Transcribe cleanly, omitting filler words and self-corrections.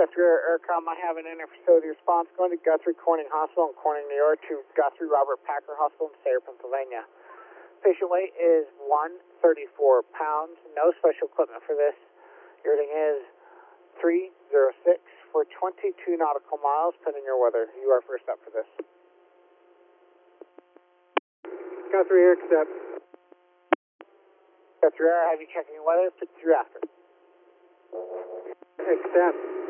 Guthrie Aircom, I have an inter-facility response going to Guthrie Corning Hospital in Corning, New York to Guthrie Robert Packer Hospital in Sayre, Pennsylvania. Patient weight is 134 pounds. No special equipment for this. Your rating is 306 for 22 nautical miles, pending your weather. You are first up for this. Guthrie Air, accept. Guthrie Air, have you checking weather? 53 after. Accept.